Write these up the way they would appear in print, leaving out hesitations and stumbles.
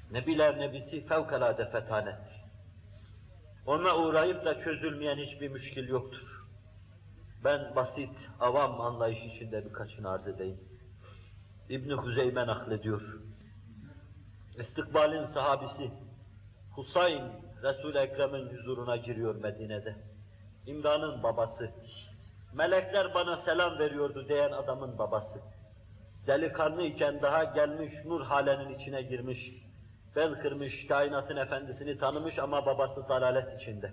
Nebiler nebisi fevkalade fetanettir. Ona uğrayıp da çözülmeyen hiçbir müşkil yoktur. Ben basit, avam anlayış içinde birkaçını arz edeyim. İbn-i Huzeyme naklediyor. İstikbalin sahabisi Husayn, Resul-i Ekrem'in huzuruna giriyor Medine'de. İmran'ın babası. Melekler bana selam veriyordu diyen adamın babası. Delikanlı iken daha gelmiş, nur halenin içine girmiş, bel kırmış, kainatın efendisini tanımış ama babası dalalet içinde.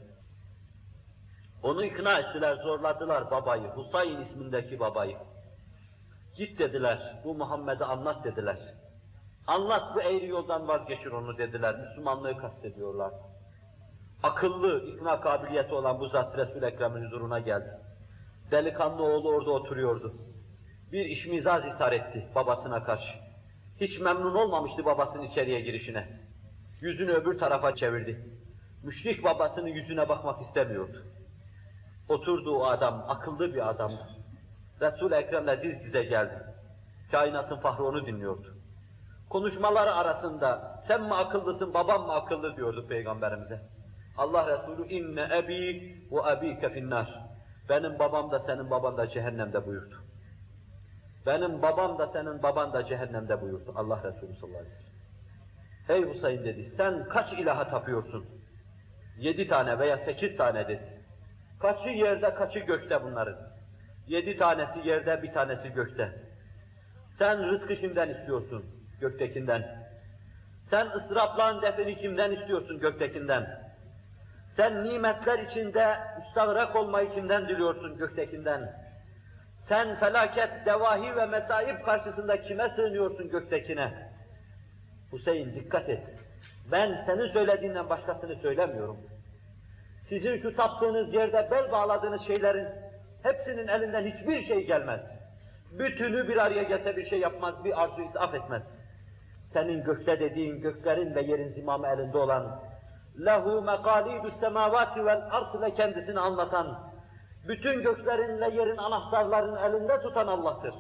Onu ikna ettiler, zorladılar babayı, Husayn ismindeki babayı. Git dediler, bu Muhammed'e anlat dediler. Anlat, bu eğri yoldan vazgeçir onu dediler, Müslümanlığı kastediyorlar. Akıllı, ikna kabiliyeti olan bu zat Resul-i Ekrem'in huzuruna geldi. Delikanlı oğlu orada oturuyordu. Bir işmizaz ishar etti babasına karşı. Hiç memnun olmamıştı babasının içeriye girişine. Yüzünü öbür tarafa çevirdi. Müşrik babasının yüzüne bakmak istemiyordu. Oturduğu o adam, akıllı bir adamdı. Resul-i Ekrem'le diz dize geldi. Kainatın fahri onu dinliyordu. Konuşmaları arasında, sen mi akıllısın, babam mı akıllı diyordu Peygamberimize. Allah Resulü, inne ebi ve ebike finnâr. Benim babam da senin baban da cehennemde buyurdu. Benim babam da senin baban da cehennemde buyurdu Allah Resulü sallallahu aleyhi ve sellem. Hey Husayn dedi, sen kaç ilaha tapıyorsun? 7 tane veya 8 tane dedi. Kaçı yerde, kaçı gökte bunların? 7 tanesi yerde, bir tanesi gökte. Sen rızkı kimden istiyorsun? Göktekinden. Sen ısraplan defini kimden istiyorsun? Göktekinden. Sen nimetler içinde müstağrak olmayı kimden diliyorsun? Göktekinden. Sen felaket, devahi ve mesaib karşısında kime sığınıyorsun? Göktekine. Hüseyin dikkat et. Ben senin söylediğinden başkasını söylemiyorum. Sizin şu taptığınız yerde bel bağladığınız şeylerin hepsinin elinden hiçbir şey gelmez. Bütünü bir araya gelse bir şey yapmaz, bir arzu isaf etmez. Senin gökte dediğin, göklerin ve yerin zimamı elinde olan, lehu mekalidus semavati vel ard ve kendisini anlatan, bütün göklerin ve yerin anahtarlarını elinde tutan Allah'tır.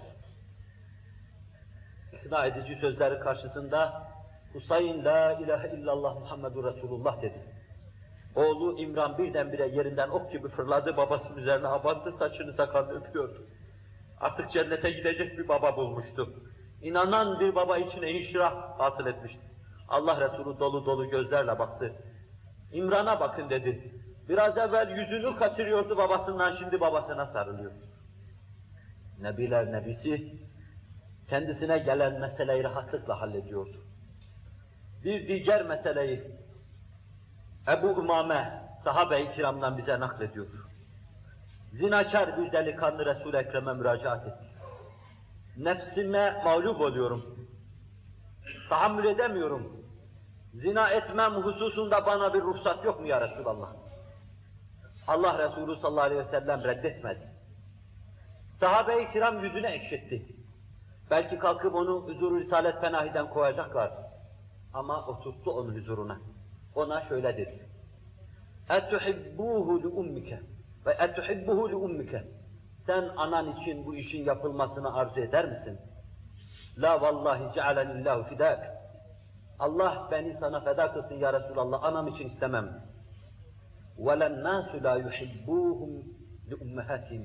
İkna edici sözleri karşısında Husayn la ilahe illallah Muhammedur Resulullah dedi. Oğlu İmran birdenbire yerinden ok gibi fırladı, babasının üzerine abandı, saçını sakalını öpüyordu. Artık cennete gidecek bir baba bulmuştu. İnanan bir baba içine inşirah hasıl etmişti. Allah Resulü dolu dolu gözlerle baktı. İmran'a bakın dedi. Biraz evvel yüzünü kaçırıyordu babasından, şimdi babasına sarılıyor. Nebiler nebisi kendisine gelen meseleyi rahatlıkla hallediyordu. Bir diğer meseleyi Ebu Umame sahabe-i kiramdan bize naklediyor. Zinakar bir delikanlı Resul-i Ekrem'e müracaat etti. Nefsime mağlup oluyorum. Tahammül edemiyorum. Zina etmem hususunda bana bir ruhsat yok mu ya Resulallah? Allah Resulü sallallahu aleyhi ve sellem reddetmedi. Sahabe-i kiram yüzüne ekşitti. Belki kalkıp onu huzur-u risalet penahiden koyacaklar. Ama oturttu onun huzuruna. Ona şöyle dedi. اَتُحِبُّهُ لِؤُمِّكَ ve اَتُحِبُّهُ لِؤُمِّكَ. Sen anan için bu işin yapılmasını arzu eder misin? La vallahi cealenillahu fidak. Allah beni sana feda kılsın ya Resulallah, anam için istemem. وَلَنَّاسُ لَا يُحِبُّوهُمْ لِؤُمَّهَاتِهِمْ.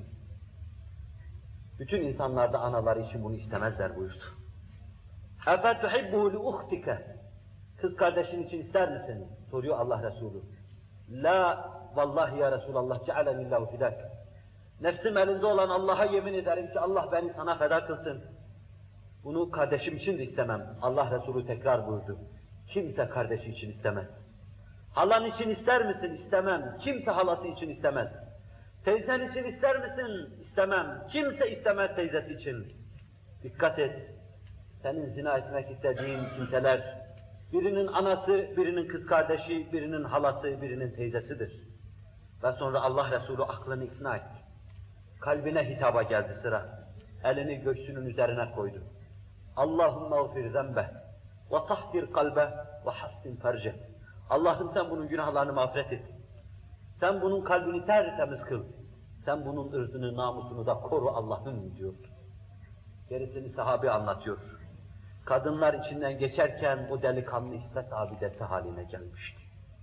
Bütün insanlar da anaları için bunu istemezler buyurdu. اَفَتُحِبُّهُ لِؤُخْتِكَ. Kız kardeşin için ister misin? Soruyor Allah Resulü. La vallahi ya Resulallah cealenillahu fidak. Nefsim elinde olan Allah'a yemin ederim ki Allah beni sana feda kılsın. Bunu kardeşim için de istemem. Allah Resulü tekrar buyurdu. Kimse kardeşi için istemez. Halan için ister misin? İstemem. Kimse halası için istemez. Teyzen için ister misin? İstemem. Kimse istemez teyzesi için. Dikkat et. Senin zina etmek istediğin kimseler, birinin anası, birinin kız kardeşi, birinin halası, birinin teyzesidir. Ve sonra Allah Resulü aklını ikna etti. Kalbine hitaba geldi sıra. Elini göğsünün üzerine koydu. Allahümme gfir zembeh ve tahhir kalbe ve hassin ferce. Allah'ım sen bunun günahlarını mağfiret et. Sen bunun kalbini tertemiz kıl. Sen bunun ırzını, namusunu da koru Allah'ım diyor. Gerisini sahabe anlatıyor. kadınlar içinden geçerken o delikanlı iffet abidesi haline gelmişti.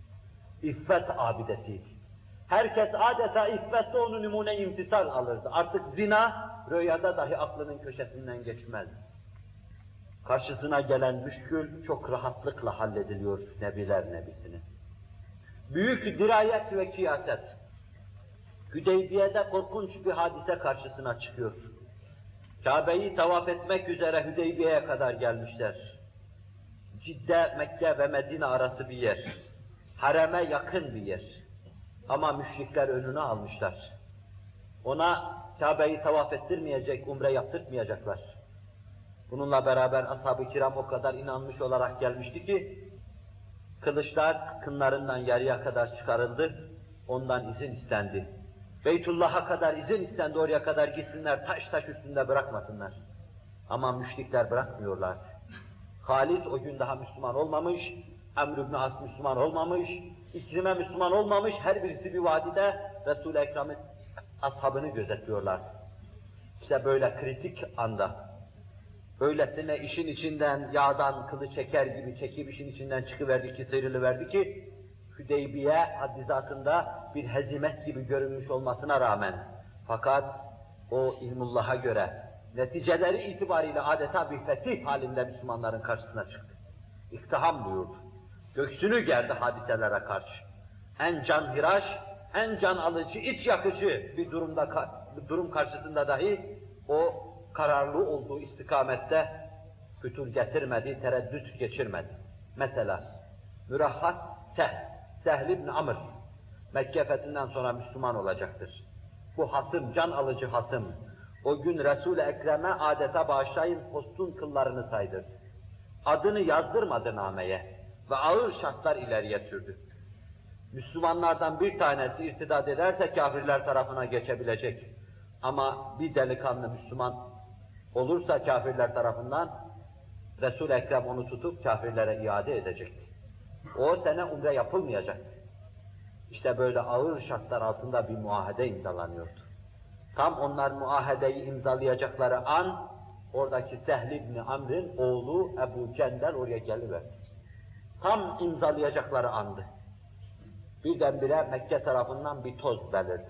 İffet abidesiydi. Herkes adeta iffette onu numune imtisal alırdı. Artık zina, rüyada dahi aklının köşesinden geçmez. Karşısına gelen müşkül çok rahatlıkla hallediliyor Nebiler Nebisi'nin. Büyük dirayet ve kiyaset. Hüdeybiye'de korkunç bir hadise karşısına çıkıyor. Kabe'yi tavaf etmek üzere Hüdeybiye'ye kadar gelmişler. Cidde, Mekke ve Medine arası bir yer. Hareme yakın bir yer. Ama müşrikler önüne almışlar. Ona Kabe'yi tavaf ettirmeyecek, umre yaptırtmayacaklar. Bununla beraber ashab-ı kiram o kadar inanmış olarak gelmişti ki, kılıçlar kınlarından yarıya kadar çıkarıldı, ondan izin istendi. Beytullah'a kadar izin istendi, oraya kadar gitsinler, taş taş üstünde bırakmasınlar. Ama müşrikler bırakmıyorlar. Halid o gün daha Müslüman olmamış, Amr ibn As Müslüman olmamış, İkrime Müslüman olmamış, her birisi bir vadide Resul-i Ekrem'in ashabını gözetliyorlar. İşte böyle kritik anda, öylesine işin içinden yağdan kılı çeker gibi çekip işin içinden çıkıverdi ki, sıyrılıverdi ki, Hüdeybiye haddi zatında bir hezimet gibi görünmüş olmasına rağmen, fakat o ilmullah'a göre neticeleri itibariyle adeta bir fetih halinde Müslümanların karşısına çıktı. İktiham buyurdu. Göksünü gerdi hadiselere karşı. En canhiraş, en can alıcı, iç yakıcı bir durum karşısında dahi o kararlı olduğu istikamette fütur getirmedi, tereddüt geçirmedi. Mesela Mürahhas Sehl ibn Amr, Mekke fethinden sonra Müslüman olacaktır. Bu hasım, can alıcı hasım, o gün Resul-i Ekrem'e adeta bağışlayın postun kıllarını saydırdı. Adını yazdırmadı nameye ve ağır şartlar ileriye sürdü. Müslümanlardan bir tanesi irtidat ederse kafirler tarafına geçebilecek. Ama bir delikanlı Müslüman olursa kafirler tarafından Resul-i Ekrem onu tutup kafirlere iade edecekti. O sene umre yapılmayacaktı. İşte böyle ağır şartlar altında bir muahede imzalanıyordu. Tam onlar muahedeyi imzalayacakları an, oradaki Sehl ibn Amr'in oğlu Ebu Cendel oraya geliverdi. Tam imzalayacakları andı. Birdenbire Mekke tarafından bir toz belirdi.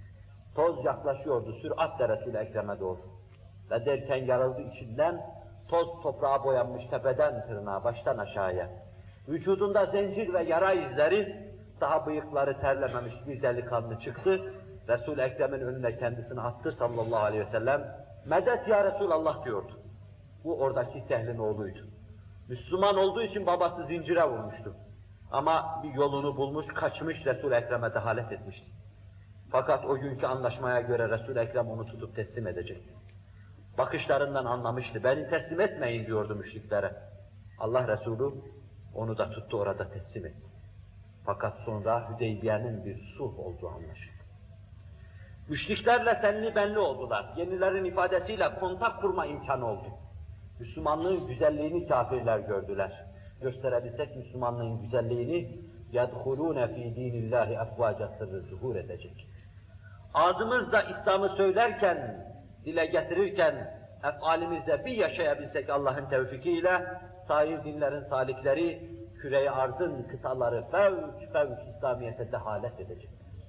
Toz yaklaşıyordu süratle Resul-i Ekrem'e doğru. Ve derken yarıldı içinden, toz toprağa boyanmış tepeden tırnağa, baştan aşağıya. Vücudunda zincir ve yara izleri, daha bıyıkları terlememiş bir delikanlı çıktı. Resul-i Ekrem'in önüne kendisini attı sallallahu aleyhi ve sellem. Medet ya Resulallah diyordu. Bu oradaki Sehl'in oğluydu. Müslüman olduğu için babası zincire vurmuştu. Ama bir yolunu bulmuş, kaçmış Resul-i Ekrem'e dehalet etmişti. Fakat o günkü anlaşmaya göre Resul-i Ekrem onu tutup teslim edecekti. Bakışlarından anlamıştı, beni teslim etmeyin diyordu müşriklere. Allah Resulü onu da tuttu, orada teslim etti. Fakat sonra Hüdeybiye'nin bir sulh olduğu anlaşıldı. Müşriklerle senli benli oldular. Yenilerin ifadesiyle kontak kurma imkanı oldu. Müslümanlığın güzelliğini kafirler gördüler. Gösterebilsek Müslümanlığın güzelliğini يَدْخُلُونَ ف۪ي د۪ينِ اللّٰهِ اَفْوَاجَ sırrı zuhur edecek. Ağzımızla İslam'ı söylerken, dile getirirken, efalimizde bir yaşayabilsek Allah'ın tevfikiyle, sair dinlerin salikleri, küre-i arzın kıtaları fevk İslamiyet'e dehalet edecek.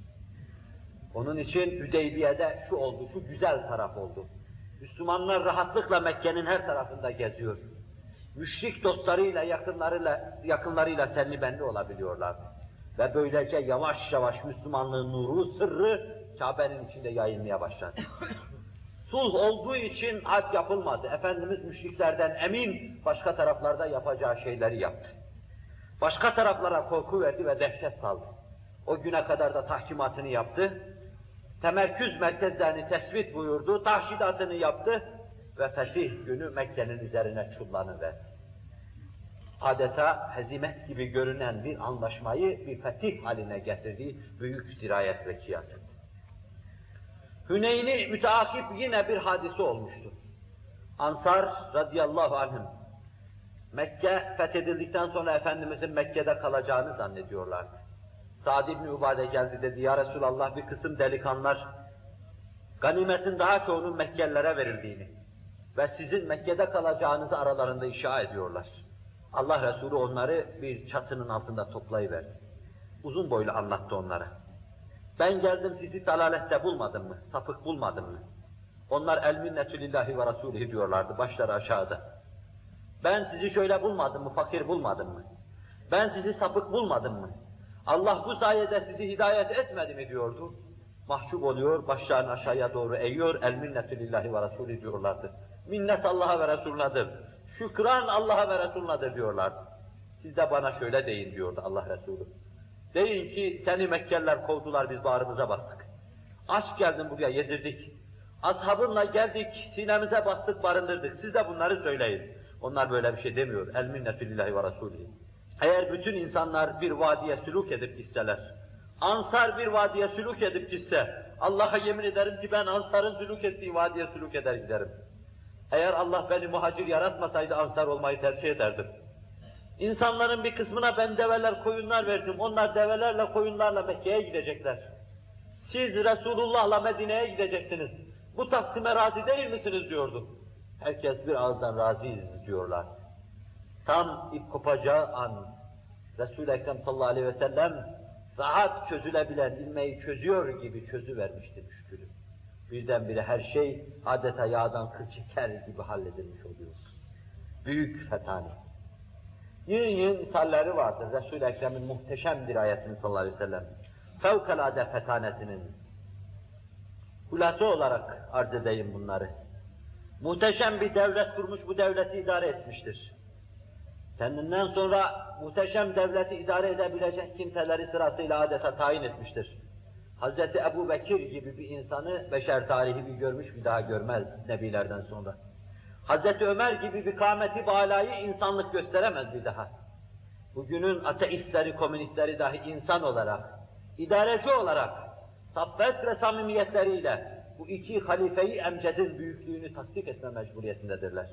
Onun için Hüdeybiye'de şu oldu, şu güzel taraf oldu. Müslümanlar rahatlıkla Mekke'nin her tarafında geziyor. Müşrik dostlarıyla, yakınlarıyla senli benli olabiliyorlar. Ve böylece yavaş yavaş Müslümanlığın nuru, sırrı Kabe'nin içinde yayılmaya başladı. Sulh olduğu için harp yapılmadı. Efendimiz müşriklerden emin, başka taraflarda yapacağı şeyleri yaptı. Başka taraflara korku verdi ve dehşet saldı. O güne kadar da tahkimatını yaptı. Temerküz merkezlerini tespit buyurdu, tahşidatını yaptı ve fetih günü Mekke'nin üzerine çullanıverdi. Adeta hezimet gibi görünen bir anlaşmayı bir fetih haline getirdiği büyük dirayet ve kiyaset. Hüneyn'i müteakip yine bir hadise olmuştu. Ansar radıyallahu anhüm, Mekke fethedildikten sonra Efendimizin Mekke'de kalacağını zannediyorlardı. Sa'd ibn Ubade geldi dedi, ya Resulallah bir kısım delikanlılar, ganimetin daha çoğunun Mekkelilere verildiğini, ve sizin Mekke'de kalacağınızı aralarında inşa ediyorlar. Allah Resulü onları bir çatının altında toplayıverdi. Uzun boylu anlattı onlara. Ben geldim sizi dalalette bulmadım mı? Sapık bulmadım mı? Onlar el minnetü lillahi ve Resulühü diyorlardı, başları aşağıda. Ben sizi şöyle bulmadım mı? Fakir bulmadım mı? Ben sizi sapık bulmadım mı? Allah bu sayede sizi hidayet etmedi mi diyordu. Mahcup oluyor, başlarını aşağıya doğru eğiyor, el minnetü lillahi ve Resulü diyorlardı. Minnet Allah'a ve Resulünadır. Şükran Allah'a ve Resulünadır diyorlardı. Siz de bana şöyle deyin diyordu Allah Resulü. Deyin ki seni Mekkeliler kovdular, biz bağrımıza bastık. Aç geldin buraya, yedirdik. Ashabınla geldik, sinemize bastık, barındırdık. Siz de bunları söyleyin. Onlar böyle bir şey demiyor. El minnetü lillahi ve Resulü. Eğer bütün insanlar bir vadiye sülûk edip gitseler, Ansar bir vadiye sülûk edip gitse, Allah'a yemin ederim ki ben Ansar'ın sülûk ettiği vadiye sülûk eder giderim. Eğer Allah beni muhacir yaratmasaydı Ansar olmayı tercih ederdim. İnsanların bir kısmına ben develer, koyunlar verdim. Onlar develerle, koyunlarla Mekke'ye gidecekler. Siz Resulullah'la Medine'ye gideceksiniz. Bu Taksim'e razı değil misiniz diyordu. Herkes bir ağızdan razıyız diyorlar. Tam ip kopacağı an Resul-i Ekrem sallallahu aleyhi ve sellem rahat çözülebilen ilmeği çözüyor gibi çözüvermişti müşkülü. Birdenbire her şey adeta yağdan kıl çeker gibi halledilmiş oluyor. Büyük fetane. Yığın misalleri vardır Resul-i Ekrem'in muhteşem dirayetinin sallallahu aleyhi ve sellem. Fevkalade fetanetinin. Hulası olarak arz edeyim bunları. Muhteşem bir devlet kurmuş, bu devleti idare etmiştir. Kendinden sonra muhteşem devleti idare edebilecek kimseleri sırasıyla adeta tayin etmiştir. Hazreti Ebu Bekir gibi bir insanı beşer tarihi bir görmüş, bir daha görmez nebilerden sonra. Hazreti Ömer gibi bir kâmeti bâlayı insanlık gösteremez bir daha. Bugünün ateistleri, komünistleri dahi insan olarak, idareci olarak, saffet ve samimiyetleriyle bu iki halife-i emcedin büyüklüğünü tasdik etme mecburiyetindedirler.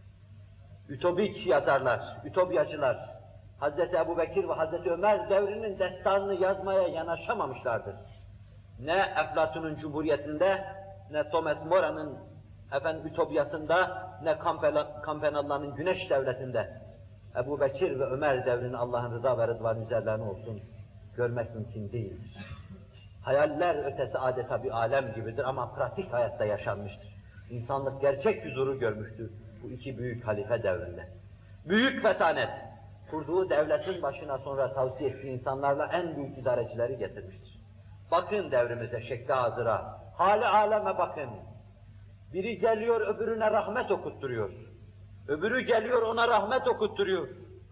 Ütopik yazarlar, ütopyacılar, Hazreti Ebu Bekir ve Hazreti Ömer devrinin destanını yazmaya yanaşamamışlardır. Ne Eflatun'un Cumhuriyeti'nde, ne Thomas Mora'nın Ütopyası'nda, ne Campanella'nın Güneş Devleti'nde Ebu Bekir ve Ömer devrini Allah'ın rıza ve rıdvanı üzerlerine olsun görmek mümkün değildir. Hayaller ötesi adeta bir alem gibidir ama pratik hayatta yaşanmıştır. İnsanlık gerçek huzuru görmüştür bu iki büyük halife devrinde. Büyük fetanet, kurduğu devletin başına sonra tavsiye ettiği insanlarla en büyük idarecileri getirmiştir. Bakın devrimize, şekli hazıra, hali aleme bakın. Biri geliyor öbürüne rahmet okutturuyor. Öbürü geliyor ona rahmet okutturuyor.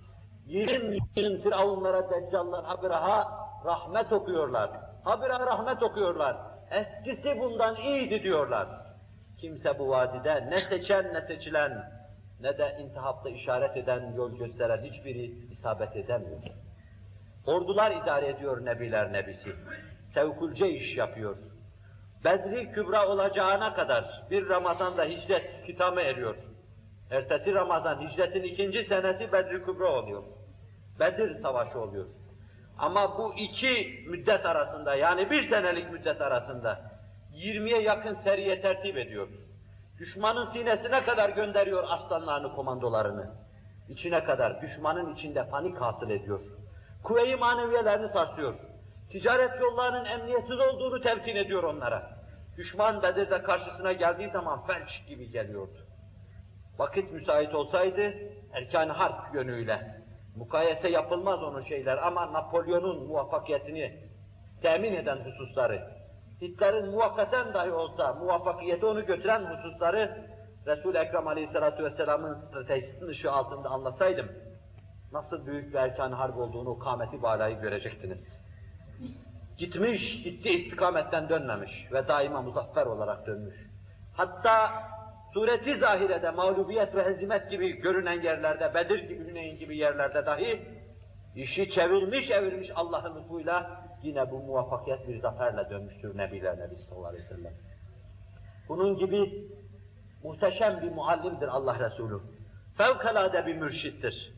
Yığın firavunlara, deccallar, habiraha rahmet okuyorlar. Habiraha rahmet okuyorlar. Eskisi bundan iyiydi diyorlar. Kimse bu vadide ne seçen ne seçilen, ne de intihapta işaret eden, yol gösteren hiçbiri isabet edemiyor. Ordular idare ediyor nebiler nebisi. Sevkulce iş yapıyor. Bedri Kübra olacağına kadar bir Ramazan'da hicret hitame eriyor. Ertesi Ramazan hicretin 2. senesi Bedri Kübra oluyor. Bedir Savaşı oluyor. Ama bu iki müddet arasında, yani bir senelik müddet arasında 20'ye yakın seriye tertip ediyor. Düşmanın sinesine kadar gönderiyor aslanlarını, komandolarını. İçine kadar, düşmanın içinde panik hasıl ediyor. Kuvve-i maneviyelerini sarsıyor. Ticaret yollarının emniyetsiz olduğunu telkin ediyor onlara. Düşman Bedir'de karşısına geldiği zaman felç gibi geliyordu. Vakit müsait olsaydı, erkan-ı harp yönüyle mukayese yapılmaz onun şeyler ama Napolyon'un muvaffakiyetini temin eden hususları, Hitler'in muvakkaten dahi olsa muvaffakiyeti onu götüren hususları Resul-i Ekrem Aleyhisselatü Vesselam'ın stratejisinin ışığı altında anlasaydım, nasıl büyük bir erkan-ı harp olduğunu, o kâmeti bâlayı görecektiniz. Gitmiş, gittiği istikametten dönmemiş ve daima muzaffer olarak dönmüş. Hatta sureti zahirede mağlubiyet ve hezimet gibi görünen yerlerde, Bedir gibi, Hüneyn gibi yerlerde dahi işi çevirmiş Allah'ın lütfuyla yine bu muvaffakiyet bir zaferle dönmüştür Nebiler Nebisi sallallahu aleyhi ve sellem. Bunun gibi muhteşem bir muallimdir Allah Resulü. Fevkalade bir mürşittir.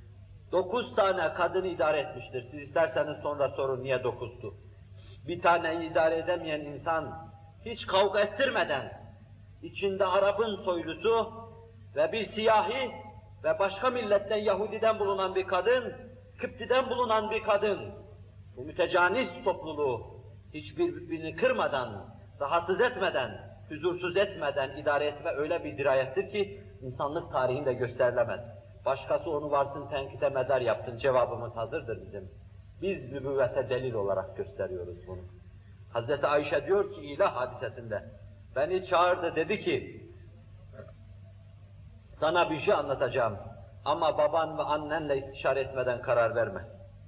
9 tane kadını idare etmiştir. Siz isterseniz sonra sorun niye 9'du? Bir taneyi idare edemeyen insan hiç kavga ettirmeden, içinde Arap'ın soylusu ve bir siyahi ve başka milletten Yahudiden bulunan bir kadın, Kıpti'den bulunan bir kadın, bu mütecanis topluluğu hiçbirbirini kırmadan, rahatsız etmeden, huzursuz etmeden idare etme öyle bir dirayettir ki insanlık tarihinde gösterilemez. Başkası onu varsın tenkite medar yapsın, cevabımız hazırdır bizim. Biz nübüvvete delil olarak gösteriyoruz bunu. Hazreti Ayşe diyor ki ilah hadisesinde, beni çağırdı dedi ki, sana bir şey anlatacağım ama baban ve annenle istişare etmeden karar verme.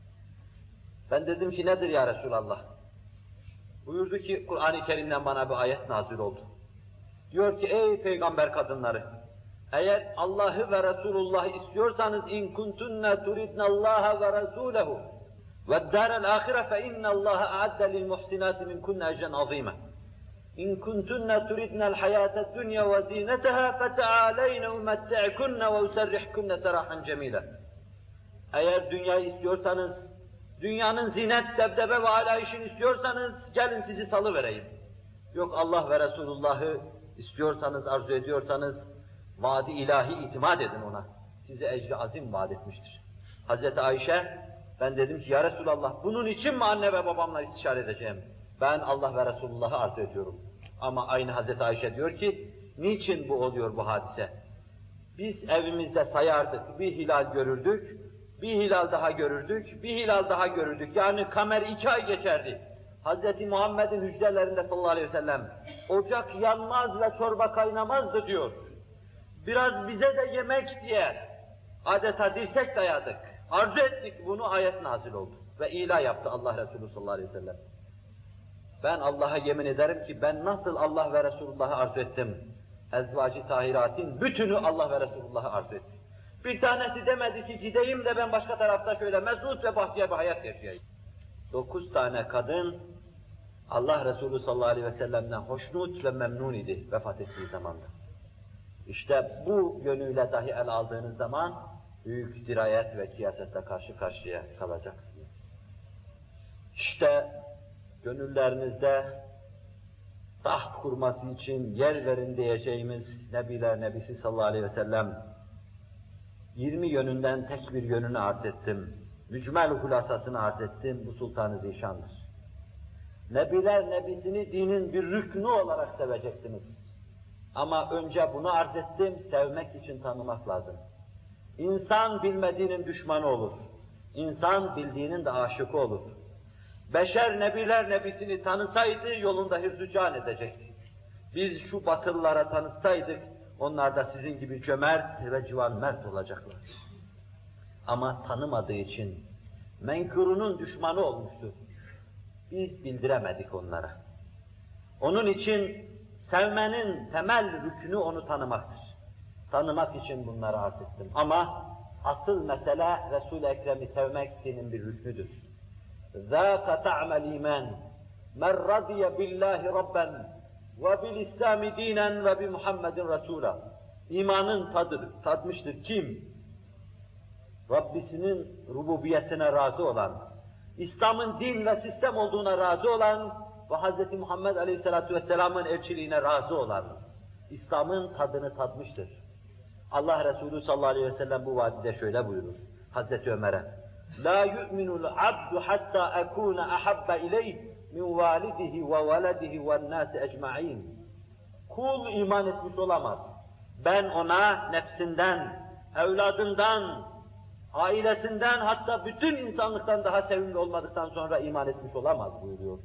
Ben dedim ki nedir ya Resulallah? Buyurdu ki Kur'an-ı Kerim'den bana bir ayet nazil oldu. Diyor ki ey peygamber kadınları, eğer Allah'ı ve Resulullah'ı istiyorsanız in kuntunna turidnallaha ve rasulehu ve'd-dârel âhire fe innallâhe a'adde lil muhsinâti minkunne ecren azîme. İn kuntunna turidnal hayâte'd dunya ve zîneteha feteâleyne umetti'kunne ve userrihkunne serahan cemîle. Eğer dünyayı istiyorsanız, dünyanın zinet, debdebe ve alayişini istiyorsanız gelin sizi salıvereyim. Yok Allah ve Resulullah'ı istiyorsanız, arzu ediyorsanız vaadi ilahi itimat edin ona. Size ecri azim vaat etmiştir. Hazreti Ayşe, ben dedim ki ya Resulallah bunun için mi anne ve babamla istişare edeceğim? Ben Allah ve Resulullah'ı arzu ediyorum. Ama aynı Hazreti Ayşe diyor ki, niçin bu oluyor bu hadise? Biz evimizde sayardık, bir hilal görürdük, bir hilal daha görürdük, bir hilal daha görürdük. Yani kamer 2 ay geçerdi. Hz. Muhammed'in hücrelerinde sallallahu aleyhi ve sellem, ocak yanmaz ve çorba kaynamazdı diyor. Biraz bize de yemek diye adeta dirsek dayadık. Arzu ettik bunu, ayet nazil oldu. Ve ilah yaptı Allah Resulü sallallahu aleyhi ve sellem. Ben Allah'a yemin ederim ki ben nasıl Allah ve Resulullah'ı arzu ettim. Ezvacı tahiratin bütünü Allah ve Resulullah'ı arzu etti. Bir tanesi demedi ki gideyim de ben başka tarafta şöyle mesut ve bahtiyar bir hayat yaşayayım. 9 tane kadın Allah Resulü sallallahu aleyhi ve sellem'den hoşnut ve memnun idi vefat ettiği zamanda. İşte bu yönüyle dahi el aldığınız zaman büyük dirayet ve kiyasetle karşı karşıya kalacaksınız. İşte gönüllerinizde taht kurması için yer verin diyeceğimiz Nebiler Nebisi sallallahu aleyhi ve sellem 20 yönünden tek bir yönünü arz ettim. Mücmel hulasasını arz ettim. Bu Sultan-ı Zişan'dır. Nebiler Nebisini dinin bir rüknü olarak seveceksiniz. Ama önce bunu arz ettim, sevmek için tanımak lazım. İnsan bilmediğinin düşmanı olur. İnsan bildiğinin de aşıkı olur. Beşer Nebiler Nebisini tanısaydı yolunda hirzücan edecekti. Biz şu batılılara tanıtsaydık, onlar da sizin gibi cömert ve civan mert olacaklar. Ama tanımadığı için menkurunun düşmanı olmuştu. Biz bildiremedik onlara. Onun için sevmenin temel rüknü onu tanımaktır. Tanımak için bunları arz ettim. Ama asıl mesele Resul-i Ekrem'i sevmek dinin bir rüknüdür. ذَاكَ تَعْمَ الْا۪يمَانِ مَنْ رَضِيَ بِاللّٰهِ رَبًّا وَبِالْاِسْلَامِ دِينًا وَبِمُحَمَّدٍ رَسُولًا. İmanın tadmıştır. Kim? Rabbisinin rububiyetine razı olan, İslam'ın din ve sistem olduğuna razı olan ve Hz. Muhammed Aleyhisselatü Vesselam'ın elçiliğine razı olan, İslam'ın tadını tadmıştır. Allah Resulü sallallahu aleyhi ve sellem bu vadide şöyle buyurur Hazreti Ömer'e: "La yu'minul abdu hatta ekuna ahabba ileyh min validihi ve veledihi ve'n nâsi ecmaîn." Kul iman etmiş olamaz. Ben ona nefsinden, evladından, ailesinden, hatta bütün insanlıktan daha sevimli olmadıktan sonra iman etmiş olamaz buyuruyordu.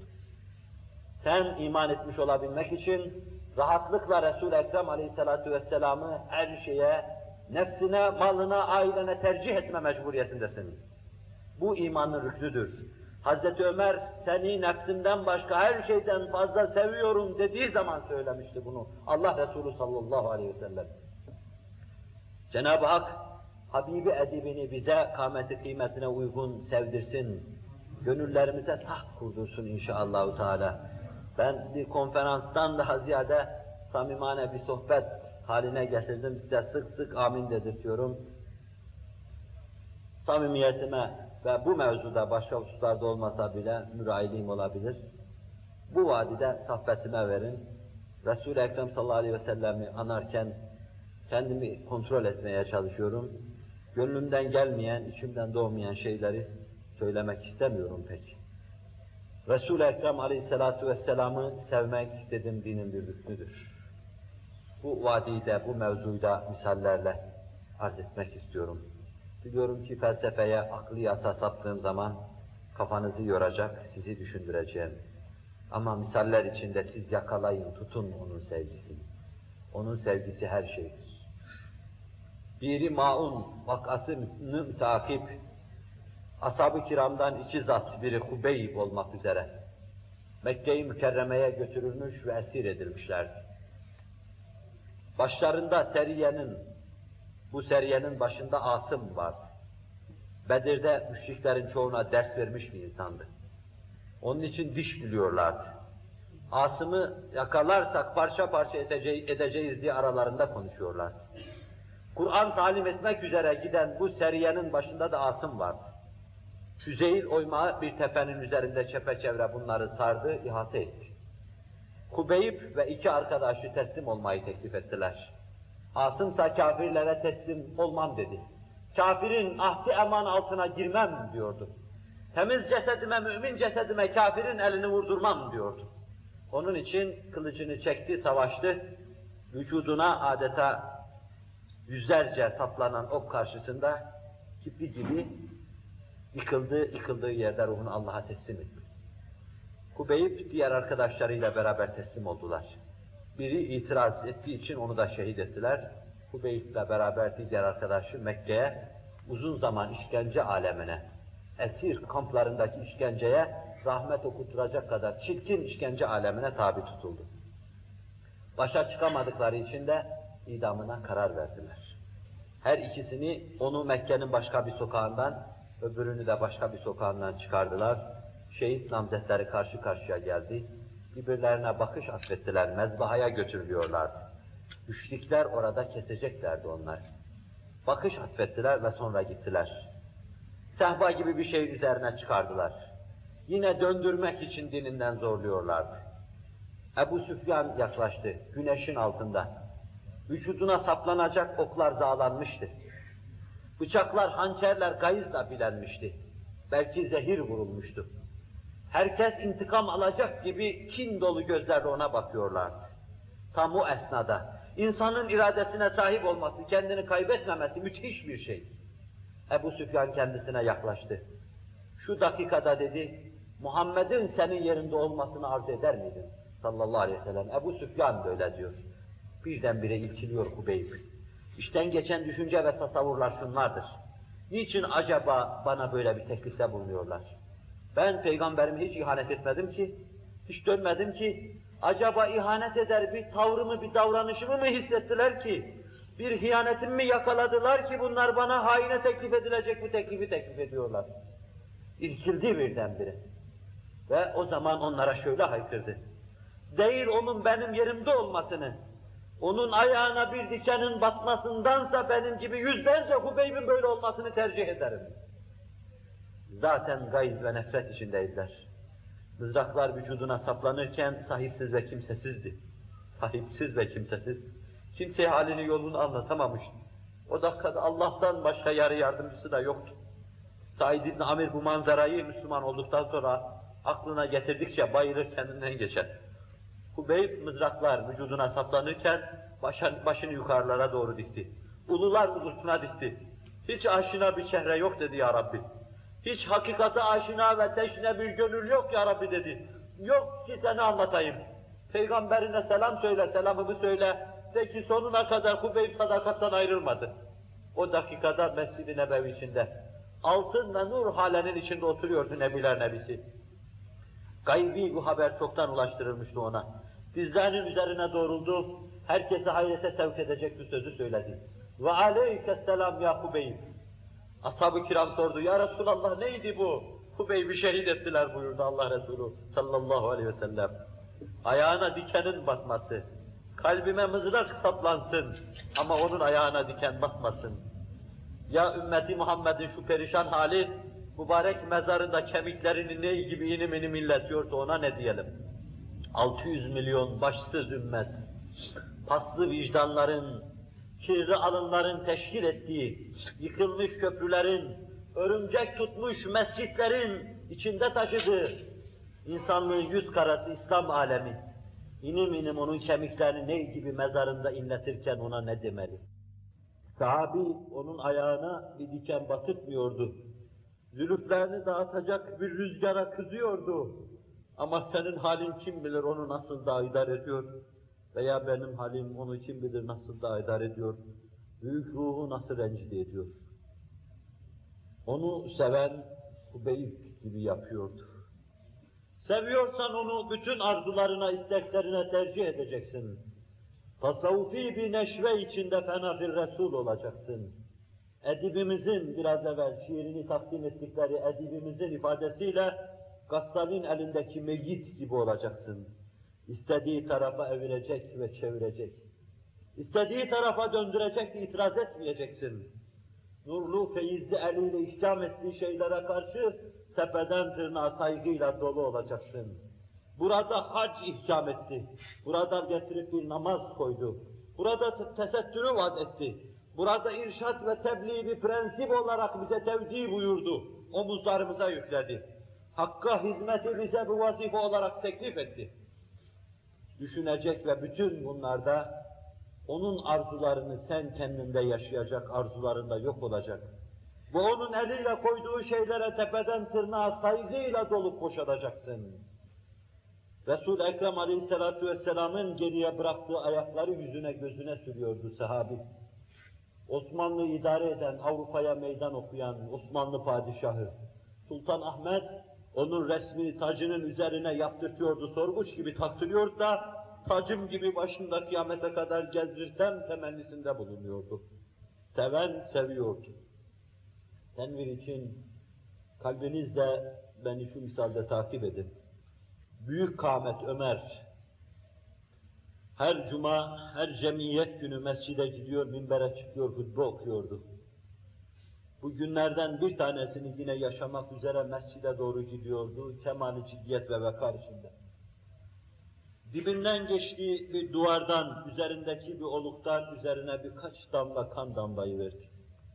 Sen iman etmiş olabilmek için rahatlıkla Resul-i Ekrem Aleyhisselatü Vesselam'ı her şeye, nefsine, malına, ailene tercih etme mecburiyetindesin. Bu imanın rüknüdür. Hazreti Ömer, seni nefsimden başka her şeyden fazla seviyorum dediği zaman söylemişti bunu Allah Resulü sallallahu aleyhi ve sellem. Cenab-ı Hak, Habibi edibini bize kâmeti kıymetine uygun sevdirsin, gönüllerimize taht kurdursun inşallahü teâlâ. Ben bir konferanstan daha ziyade samimane bir sohbet haline getirdim, size sık sık amin dedirtiyorum. Samimiyetime ve bu mevzuda başka hususlarda olmasa bile mürailiyim olabilir. Bu vadide sohbetime verin Resul-i Ekrem sallallahu aleyhi ve sellem'i anarken kendimi kontrol etmeye çalışıyorum. Gönlümden gelmeyen, içimden doğmayan şeyleri söylemek istemiyorum pek. Resul-i Ekrem aleyhissalatu vesselam'ı sevmek dedim dinin bir rüknüdür. Bu vadide, bu mevzuyla misallerle arz etmek istiyorum. Biliyorum ki felsefeye, akliyata saptığım zaman kafanızı yoracak, sizi düşündüreceğim. Ama misaller içinde siz yakalayın, tutun onun sevgisini. Onun sevgisi her şeydir. Biri Maun vakasını müteakip, ashab-ı kiramdan iki zat, biri Hubeyb olmak üzere Mekke-i Mükerreme'ye götürülmüş ve esir edilmişlerdi. Başlarında bu seriyenin başında Asım vardı. Bedir'de müşriklerin çoğuna ders vermiş bir insandı. Onun için diş biliyorlardı. Asım'ı yakalarsak parça parça edeceğiz diye aralarında konuşuyorlar. Kur'an talim etmek üzere giden bu seriyenin başında da Asım vardı. Füzeyil oymağı bir tepenin üzerinde çepeçevre bunları sardı, ihate etti. Hubeyb ve iki arkadaşı teslim olmayı teklif ettiler. Asımsa kafirlere teslim olmam dedi. Kafirin ahdi eman altına girmem diyordu. Temiz cesedime, mümin cesedime kafirin elini vurdurmam diyordu. Onun için kılıcını çekti, savaştı. Vücuduna adeta yüzlerce saplanan ok karşısında kipi gibi yıkıldığı yerde ruhunu Allah'a teslim etti. Hubeyb diğer arkadaşlarıyla beraber teslim oldular. Biri itiraz ettiği için onu da şehit ettiler. Hubeyb'le beraber diğer arkadaşı Mekke'ye uzun zaman işkence alemine, esir kamplarındaki işkenceye rahmet okutturacak kadar çirkin işkence alemine tabi tutuldu. Başa çıkamadıkları için de idamına karar verdiler. Her ikisini, onu Mekke'nin başka bir sokağından, öbürünü de başka bir sokağından çıkardılar. Şehit namzetleri karşı karşıya geldi. Birbirlerine bakış atfettiler, mezbahaya götürülüyorlardı. Müşrikler orada keseceklerdi onlar. Bakış atfettiler ve sonra gittiler. Sehpa gibi bir şeyin üzerine çıkardılar. Yine döndürmek için dininden zorluyorlardı. Ebu Süfyan yaklaştı, güneşin altında. Vücuduna saplanacak oklar zağlanmıştı. Bıçaklar, hançerler gayızla bilenmişti. Belki zehir vurulmuştu. Herkes intikam alacak gibi kin dolu gözlerle ona bakıyorlardı. Tam o esnada insanın iradesine sahip olması, kendini kaybetmemesi müthiş bir şey. Ebu Süfyan kendisine yaklaştı. Şu dakikada dedi, Muhammed'in senin yerinde olmasını arzu eder miydin? Sallallahu aleyhi ve sellem. Ebu Süfyan böyle diyor. Birdenbire ilkiliyor Hubeyb. İşten geçen düşünce ve tasavvurlar şunlardır. Niçin acaba bana böyle bir teklifte bulunuyorlar? Ben peygamberime hiç ihanet etmedim ki, hiç dönmedim ki, acaba ihanet eder bir tavrımı, bir davranışımı mı hissettiler ki, bir hiyanetimi mi yakaladılar ki bunlar bana haine teklif edilecek bu teklifi teklif ediyorlar? İrkildi birdenbire. Ve o zaman onlara şöyle haykırdı. Değil onun benim yerimde olmasını, onun ayağına bir dikenin batmasındansa benim gibi yüzlerce Hubeyb'in böyle olmasını tercih ederim. Zaten gayz ve nefret içindeydiler. Mızraklar vücuduna saplanırken sahipsiz ve kimsesizdi. Sahipsiz ve kimsesiz. Kimseye halini yolunu anlatamamıştı. O dakikada Allah'tan başka yarı yardımcısı da yoktu. Said İbn Amir bu manzarayı Müslüman olduktan sonra aklına getirdikçe bayılır kendinden geçer. Hubeyb mızraklar vücuduna saplanırken başını yukarılara doğru dikti. Ulular ulusuna dikti. Hiç aşina bir çehre yok dedi ya Rabbi. Hiç hakikate aşina ve teşne bir gönül yok ya Rabbi dedi. Yok ki seni anlatayım. Peygamberine selam söyle, selamımı söyle. De ki sonuna kadar Hubeyb sadakattan ayrılmadı. O dakikada Mescid-i Nebevi içinde, altın ve nur halenin içinde oturuyordu Nebiler Nebisi. Gaybi bu haber çoktan ulaştırılmıştı ona. Dizlerinin üzerine doğruldu, herkesi hayrete sevk edecek bir sözü söyledi. Ve aleykesselam ya Hubeyb. Ashab-ı kiram sordu, ya Resulallah neydi bu? Hubeyb'i şehit ettiler buyurdu Allah Resulü sallallahu aleyhi ve sellem. Ayağına dikenin batması, kalbime mızrak saplansın ama onun ayağına diken batmasın. Ya ümmeti Muhammed'in şu perişan hali, mübarek mezarında kemiklerini ney gibi inim inim illetiyorsa ona ne diyelim? 600 milyon başsız ümmet, paslı vicdanların, kirli alınların teşkil ettiği, yıkılmış köprülerin, örümcek tutmuş mescitlerin içinde taşıdığı, insanlığın yüz karası İslam alemi, inim inim onun kemiklerini ney gibi mezarında inletirken ona ne demeli? Sahabi onun ayağına bir diken batırmıyordu. Zülüflerini dağıtacak bir rüzgara kızıyordu. Ama senin halin kim bilir onu nasıl da idare ediyor? Veya benim halim onu kim bilir nasıl da idare ediyor? Büyük ruhu nasıl rencide ediyor? Onu seven Hubeyb gibi yapıyordu. Seviyorsan onu bütün arzularına, isteklerine tercih edeceksin. Tasavvufi bir neşve içinde fena bir Resul olacaksın. Edibimizin biraz evvel şiirini takdim ettikleri edibimizin ifadesiyle Gassal'in elindeki meyyit gibi olacaksın. İstediği tarafa evirecek ve çevirecek. İstediği tarafa döndürecek, itiraz etmeyeceksin. Nurlu, feyizli eliyle ihkam ettiği şeylere karşı tepeden tırnağa saygıyla dolu olacaksın. Burada hac ihkam etti. Burada getirip bir namaz koydu. Burada tesettürü vaz etti. Burada irşad ve tebliğ bir prensip olarak bize tevdi buyurdu. Omuzlarımıza yükledi. Hakka hizmeti bize bu vazife olarak teklif etti. Düşünecek ve bütün bunlarda onun arzularını sen kendinde yaşayacak, arzularında yok olacak. Bu onun eliyle koyduğu şeylere tepeden tırnağa saygıyla dolup boşalacaksın. Resul-i Ekrem Aleyhisselatü Vesselam'ın geriye bıraktığı ayakları yüzüne gözüne sürüyordu sahabi. Osmanlı idare eden, Avrupa'ya meydan okuyan Osmanlı padişahı Sultan Ahmet onun resmini tacının üzerine yaptırtıyordu, sorguç gibi taktırıyordu da tacım gibi başında kıyamete kadar gezdirsem temennisinde bulunuyordu. Seven seviyordu. Tenvir için kalbinizle beni şu misalde takip edin. Büyük kâmet Ömer, her cuma, her cemiyet günü mescide gidiyor, minbere çıkıyor, hutbe okuyordu. Bu günlerden bir tanesini yine yaşamak üzere mescide doğru gidiyordu, kemal-i ciddiyet ve vekar içinde. Dibinden geçtiği bir duvardan, üzerindeki bir oluktan üzerine birkaç damla kan damlayıverdi.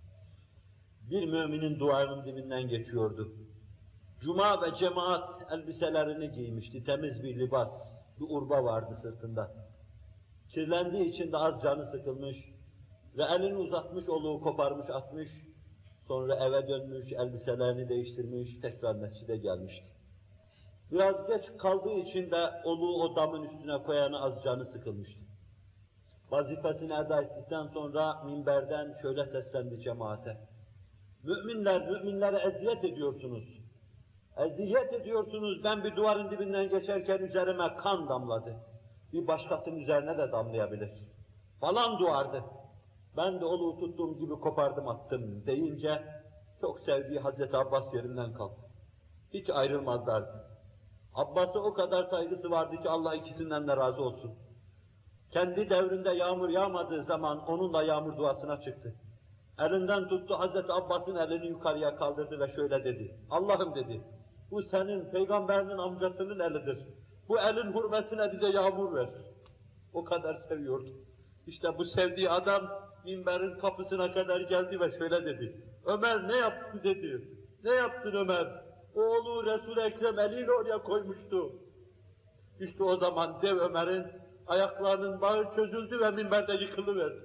Bir müminin duvarının dibinden geçiyordu. Cuma ve cemaat elbiselerini giymişti, temiz bir libas, bir urba vardı sırtında. Kirlendiği için de az canı sıkılmış ve elini uzatmış, oluğu koparmış, atmış, sonra eve dönmüş, elbiselerini değiştirmiş, tekrar mescide gelmişti. Biraz geç kaldığı için de oluğu o damın üstüne koyanı az canı sıkılmıştı. Vazifesini eda ettikten sonra minberden şöyle seslendi cemaate. Müminler, müminlere eziyet ediyorsunuz. Eziyet ediyorsunuz, ben bir duvarın dibinden geçerken üzerime kan damladı. Bir başkasının üzerine de damlayabilir. Falan duvardı. Ben de oluğu tuttuğum gibi kopardım attım deyince çok sevdiği Hazreti Abbas yerinden kalktı. Hiç ayrılmazlardı. Abbas'a o kadar saygısı vardı ki Allah ikisinden de razı olsun. Kendi devrinde yağmur yağmadığı zaman onunla yağmur duasına çıktı. Elinden tuttu, Hazreti Abbas'ın elini yukarıya kaldırdı ve şöyle dedi. Allah'ım dedi, bu senin peygamberinin amcasının elidir. Bu elin hürmetine bize yağmur ver. O kadar seviyordu. İşte bu sevdiği adam minberin kapısına kadar geldi ve şöyle dedi. Ömer ne yaptın dedi. Ne yaptın Ömer? Oğlu Resul-i Ekrem eliyle oraya koymuştu. İşte o zaman dev Ömer'in ayaklarının bağı çözüldü ve minberde yıkılıverdi.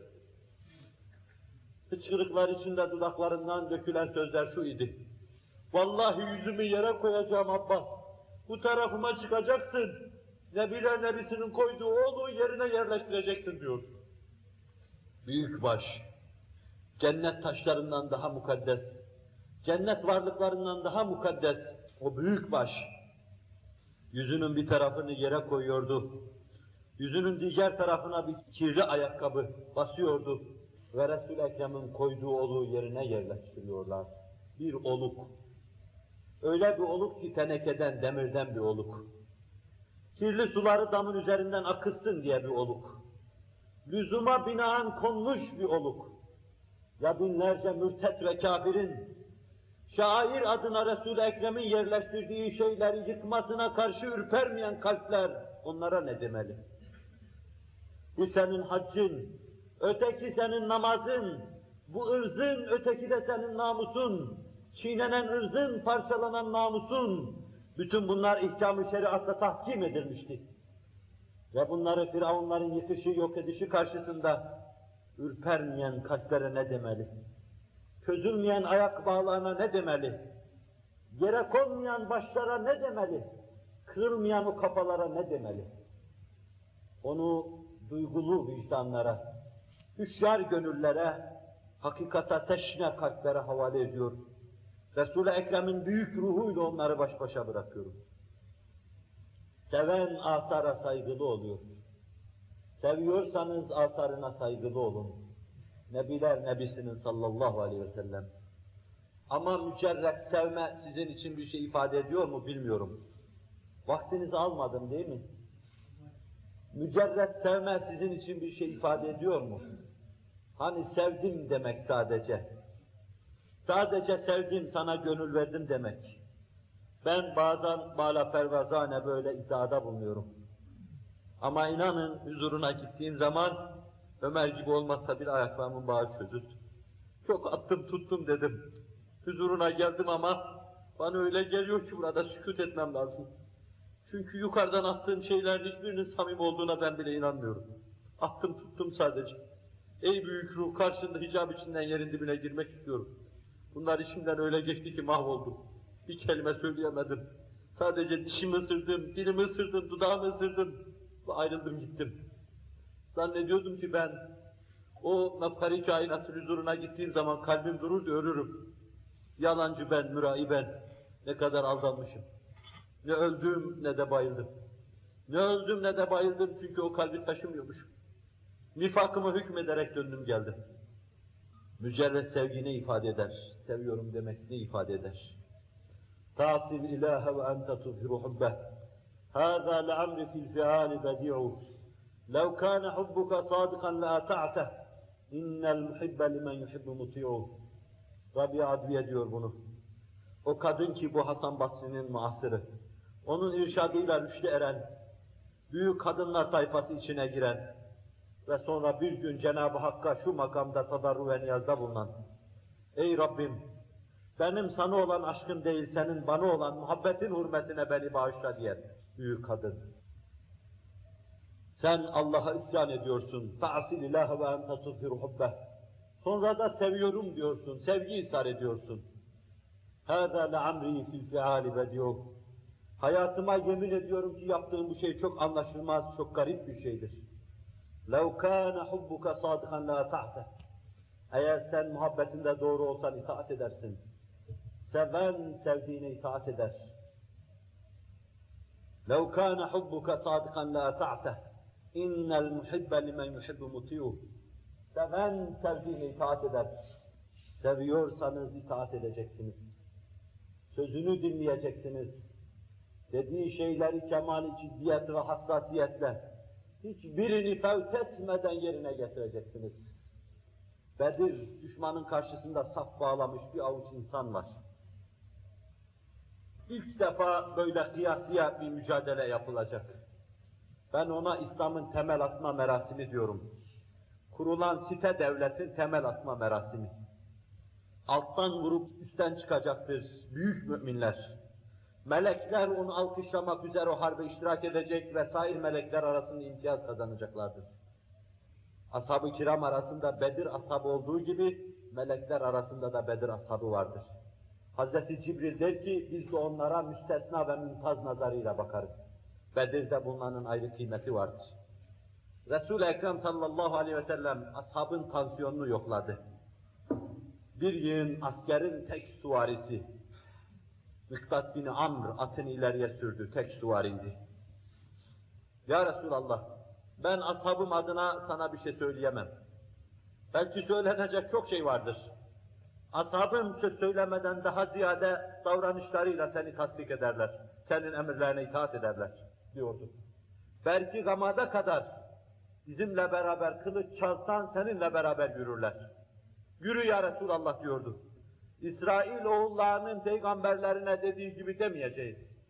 Hıçkırıklar içinde dudaklarından dökülen sözler şu idi. Vallahi yüzümü yere koyacağım Abbas. Bu tarafıma çıkacaksın. Nebiler Nebisi'nin koyduğu oğlu yerine yerleştireceksin diyordu. Büyük baş, cennet taşlarından daha mukaddes, cennet varlıklarından daha mukaddes o büyük baş. Yüzünün bir tarafını yere koyuyordu. Yüzünün diğer tarafına bir kirli ayakkabı basıyordu. Ve Resul-i Ekrem'in koyduğu oluğu yerine yerleştiriyorlar. Bir oluk. Öyle bir oluk ki tenekeden, demirden bir oluk. Kirli suları damın üzerinden akıtsın diye bir oluk. Lüzuma binaen konmuş bir oluk. Ya binlerce mürtet ve kafirin şair adına Resul-i Ekrem'in yerleştirdiği şeyleri yıkmasına karşı ürpermeyen kalpler onlara ne demeli? Bu senin haccın, öteki senin namazın, bu ırzın, öteki de senin namusun, çiğnenen ırzın, parçalanan namusun, bütün bunlar ihkam-ı şeriatta tahkim edilmişti. Ve bunları Firavunların yıkışı, yok edişi karşısında ürpermeyen kalplere ne demeli? Çözülmeyen ayak bağlarına ne demeli? Yere konmayan başlara ne demeli? Kırılmayan o kafalara ne demeli? Onu duygulu vicdanlara, hüşyar gönüllere, hakikata teşne kalplere havale ediyor. Resul-i Ekrem'in büyük ruhuyla onları baş başa bırakıyorum. Seven asara saygılı oluyor. Seviyorsanız asarına saygılı olun. Nebiler Nebisinin sallallahu aleyhi ve sellem. Ama mücerret sevme sizin için bir şey ifade ediyor mu bilmiyorum. Vaktinizi almadım değil mi? Mücerret sevme sizin için bir şey ifade ediyor mu? Hani sevdim demek sadece. Sadece sevdim, sana gönül verdim demek. Ben bazen bala pervazane böyle iddiada bulunuyorum. Ama inanın huzuruna gittiğim zaman Ömer gibi olmasa bir ayaklarımın bağı çözüldü. Çok attım tuttum dedim. Huzuruna geldim ama bana öyle geliyor ki burada sükût etmem lazım. Çünkü yukarıdan attığım şeylerin hiçbirinin samimi olduğuna ben bile inanmıyorum. Attım tuttum sadece. Ey büyük ruh, karşında hicab içinden yerin dibine girmek istiyorum. Bunlar içimden öyle geçti ki mahvoldum. Bir kelime söyleyemedim. Sadece dişimi ısırdım, dilimi ısırdım, dudağımı ısırdım ve ayrıldım gittim. Zannediyordum ki ben o mefkari kainatın huzuruna gittiğim zaman kalbim durur da ölürüm. Yalancı ben, mürai ben. Ne kadar aldanmışım. Ne öldüm ne de bayıldım. Ne öldüm ne de bayıldım çünkü o kalbi taşımıyormuşum. Nifakıma hükmederek döndüm geldim. Mücerret sevgi ne ifade eder? Seviyorum demek ne ifade eder? Ta'sil ilahe ve ente tuzhiru hubbeh. Hâzâ le'amri fil fi'âli bedi'u. Lev kâne hubbuka sâdıkan le'ata'teh. İnnel muhibbe limen yuhibbu muti'u. Rabia Adviye diyor bunu. O kadın ki bu Hasan Basri'nin muasırı. Onun irşadıyla rüşte eren, büyük kadınlar tayfası içine giren ve sonra bir gün Cenab-ı Hakk'a şu makamda tadarru ve niyazda bulunan, ey Rabbim, benim sana olan aşkım değil, senin bana olan muhabbetin hürmetine beni bağışla diyen büyük kadın. Sen Allah'a isyan ediyorsun. Ta'sil ilahe ve ente tuzhiru hubbeh. Sonra da seviyorum diyorsun, sevgi ishar ediyorsun. Hâzâ le'amrî fil fi'âli bedi'u. Hayatıma yemin ediyorum ki yaptığım bu şey çok anlaşılmaz, çok garip bir şeydir. لَوْ كَانَ حُبُّكَ صَادِقًا لَا تَعْتَ. Eğer sen muhabbetinde doğru olsan itaat edersin. Seven sevdiğine itaat eder. لَوْ كَانَ حُبُّكَ صَادِقًا لَا تَعْتَ. اِنَّ الْمُحِبَّ لِمَنْ يُحِبُّ مُطِيعُ. Seven sevdiğine itaat eder. Seviyorsanız itaat edeceksiniz. Sözünü dinleyeceksiniz. Dediği şeyleri kemal-i ciddiyet ve hassasiyetle, hiçbirini fevt etmeden yerine getireceksiniz. Bedir, düşmanın karşısında saf bağlamış bir avuç insan var. İlk defa böyle kıyasıya bir mücadele yapılacak. Ben ona İslam'ın temel atma merasimi diyorum. Kurulan site devletin temel atma merasimi. Alttan vurup üstten çıkacaktır büyük müminler. Melekler onu alkışlamak üzere o harbe iştirak edecek ve sair melekler arasında imtiyaz kazanacaklardır. Ashab-ı kiram arasında Bedir ashabı olduğu gibi melekler arasında da Bedir ashabı vardır. Hazreti Cibril der ki biz de onlara müstesna ve mümtaz nazarıyla bakarız. Bedir'de bulunanın ayrı kıymeti vardır. Resul-i Ekrem sallallahu aleyhi ve sellem ashabın tansiyonunu yokladı. Bir yığın askerin tek süvarisi, Miktat bin Amr atını ileriye sürdü, tek süvariydi. Ya Resulallah, ben ashabım adına sana bir şey söyleyemem. Belki söylenecek çok şey vardır. Ashabım söz söylemeden daha ziyade davranışlarıyla seni tasdik ederler, senin emirlerine itaat ederler diyordu. Belki gamada kadar bizimle beraber kılıç çalsan seninle beraber yürürler. Yürü ya Resulallah diyordu. İsrail oğullarının peygamberlerine dediği gibi demeyeceğiz.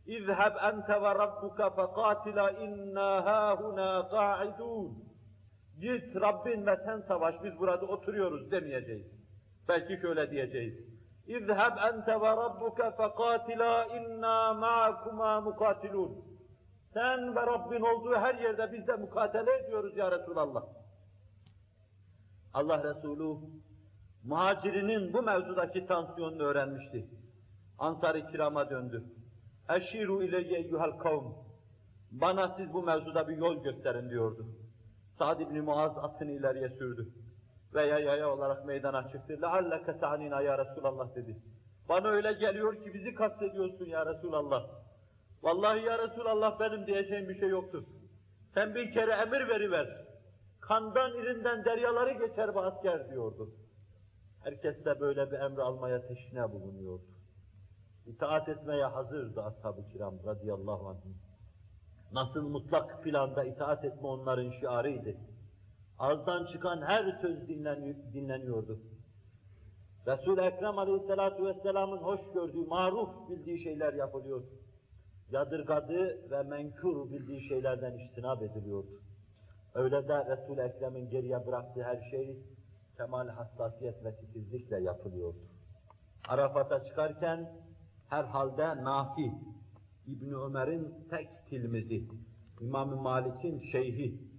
اِذْهَبْ اَنْتَ وَرَبُّكَ فَقَاتِلَا اِنَّا هَاهُنَا قَاعِدُونَ Git Rabbin ve sen savaş, biz burada oturuyoruz demeyeceğiz. Belki şöyle diyeceğiz. اِذْهَبْ اَنْتَ وَرَبُّكَ فَقَاتِلَا اِنَّا مَعَكُمَا مُقَاتِلُونَ Sen ve Rabbin olduğu her yerde biz de mukatele ediyoruz ya Resulallah. Allah Resulü muhacirinin bu mevzudaki tansiyonunu öğrenmişti. Ansar-ı kirama döndü. Eşiru ileyye eyyuhel kavm. Bana siz bu mevzuda bir yol gösterin diyordu. Sa'd ibn Muaz atını ileriye sürdü. Ve yaya olarak meydana çıktı. لَعَلَّكَ تَعْنِينَا ya Resulallah dedi. Bana öyle geliyor ki bizi kastediyorsun ya Resulallah. Vallahi ya Resulallah benim diyeceğim bir şey yoktur. Sen bir kere emir veriver. Kandan irinden deryaları geçer bu asker diyordu. Herkes de böyle bir emri almaya teşne bulunuyordu. İtaat etmeye hazırdı ashab-ı kiram radıyallahu anh. Nasıl mutlak planda itaat etme onların şiarıydı. Ağızdan çıkan her söz dinleniyordu. Resul-i Ekrem aleyhissalatu vesselamın hoş gördüğü, maruf bildiği şeyler yapılıyor. Yadırgadığı ve menkûr bildiği şeylerden içtinab ediliyordu. Öyle de Resul-i Ekrem'in geriye bıraktığı her şey kemal hassasiyet ve titizlikle yapılıyordu. Arafat'a çıkarken herhalde Nafi, İbn Ömer'in tek tilmizi, İmam-ı Malik'in şeyhi,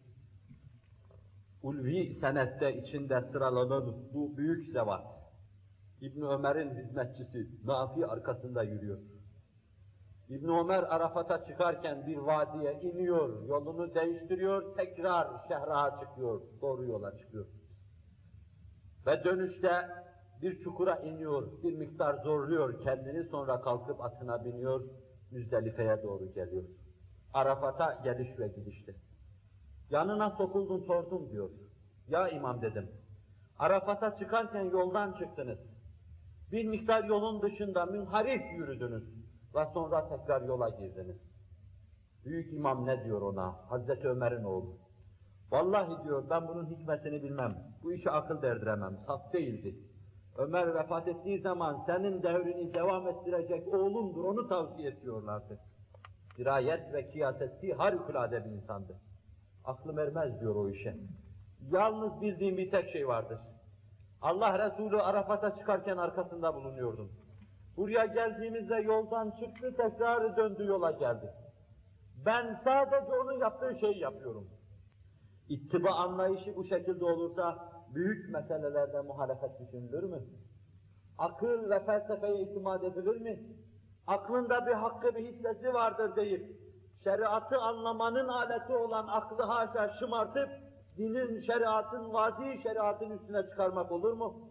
ulvi senette içinde sıralanan bu büyük zevat, İbn Ömer'in hizmetçisi Nafi arkasında yürüyor. İbn Ömer Arafat'a çıkarken bir vadiye iniyor, yolunu değiştiriyor, tekrar şehraha çıkıyor, doğru yola çıkıyor. Ve dönüşte bir çukura iniyor, bir miktar zorluyor kendini, sonra kalkıp atına biniyor, Müzdelife'ye doğru geliyor. Arafat'a geliş ve gidişte. Yanına sokuldum sordum diyor. Ya imam dedim, Arafat'a çıkarken yoldan çıktınız. Bir miktar yolun dışında münharif yürüdünüz ve sonra tekrar yola girdiniz. Büyük imam ne diyor ona? Hazreti Ömer'in oğlu. Vallahi diyor ben bunun hikmetini bilmem. Bu işe akıl derdiremem. Saf değildi. Ömer vefat ettiği zaman senin devrini devam ettirecek oğlundur, onu tavsiye ediyorlardı. Dirayet ve kıyasetli harikulade bir insandı. Aklım ermez diyor o işe. Yalnız bildiğim bir tek şey vardır. Allah Resulü Arafat'a çıkarken arkasında bulunuyordum. Buraya geldiğimizde yoldan çıktı, tekrar döndü yola geldi. Ben sadece onun yaptığı şeyi yapıyorum. İttiba anlayışı bu şekilde olursa büyük meselelerde muhalefet düşünülür mü? Akıl ve felsefeye itimat edilir mi? Aklında bir hakkı, bir hissesi vardır deyip şeriatı anlamanın aleti olan aklı haşa şımartıp dinin, şeriatın, vazi şeriatın üstüne çıkarmak olur mu?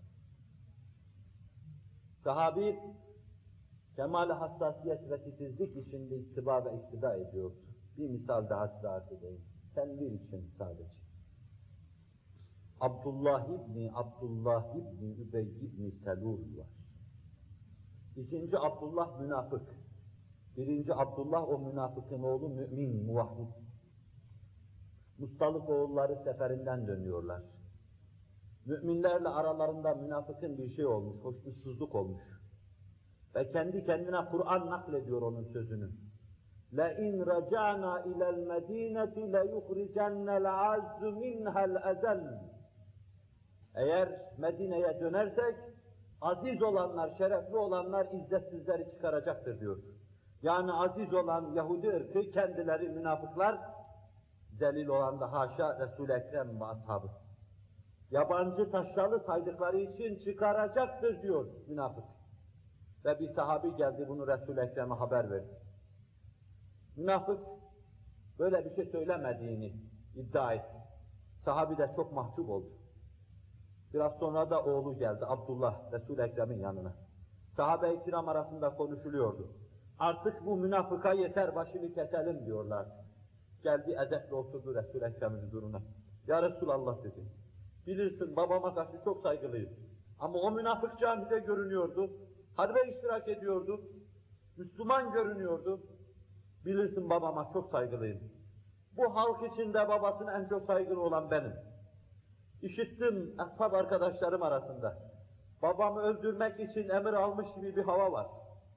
Sahabi kemal-i hassasiyet ve titizlik içinde ittiba ve iktida ediyordu. Bir misal daha size arz edeyim. Tenvir için sadece. Abdullah İbni Übey İbni Selul var. İkinci Abdullah münafık. Birinci Abdullah o münafıkın oğlu mümin, muvahhid. Mustalık oğulları seferinden dönüyorlar. Müminlerle aralarında münafıkın bir şey olmuş, hoşnutsuzluk olmuş. Ve kendi kendine Kur'an naklediyor onun sözünü. لَاِنْ رَجَعْنَا اِلَى الْمَد۪ينَةِ لَيُخْرِجَنَّ الْعَزُّ مِنْهَا الْاَزَلِ Eğer Medine'ye dönersek, aziz olanlar, şerefli olanlar izzetsizleri çıkaracaktır diyor. Yani aziz olan Yahudi ırkı, kendileri münafıklar, zelil olan da haşa Resul-i Ekrem ve ashabı. Yabancı taşralı saydıkları için çıkaracaktır diyor münafık. Ve bir sahabi geldi bunu Resul-i Ekrem'e haber verdi. Münafık böyle bir şey söylemediğini iddia etti. Sahabi de çok mahcup oldu. Biraz sonra da oğlu geldi Abdullah Resul-i Ekrem'in yanına. Sahabe-i kiram arasında konuşuluyordu. Artık bu münafıka yeter başını keselim diyorlardı. Geldi edeple oturdu Resul-i Ekrem'in huzuruna. Ya Resulallah dedi. Bilirsin babama karşı çok saygılıyım. Ama o münafık camide görünüyordu. Harbe iştirak ediyordu. Müslüman görünüyordu. Bilirsin babama çok saygılıyım. Bu halk içinde babasına en çok saygılı olan benim. İşittim ashab arkadaşlarım arasında. Babamı öldürmek için emir almış gibi bir hava var.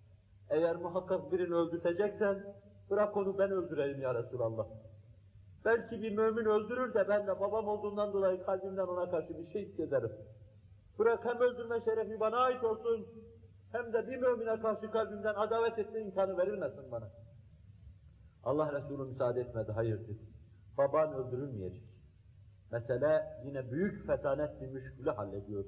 Eğer muhakkak birini öldürteceksen, bırak onu ben öldüreyim ya Resulallah. Belki bir mümin öldürür de ben de babam olduğundan dolayı kalbimden ona karşı bir şey hissederim. Bırak hem öldürme şerefi bana ait olsun, hem de bir mümine karşı kalbimden adavet etme imkanı verilmesin bana. Allah Resulü müsaade etmedi, hayır dedi. Baban öldürülmeyecek. Mesele yine büyük fetanet bir müşkülü hallediyordu.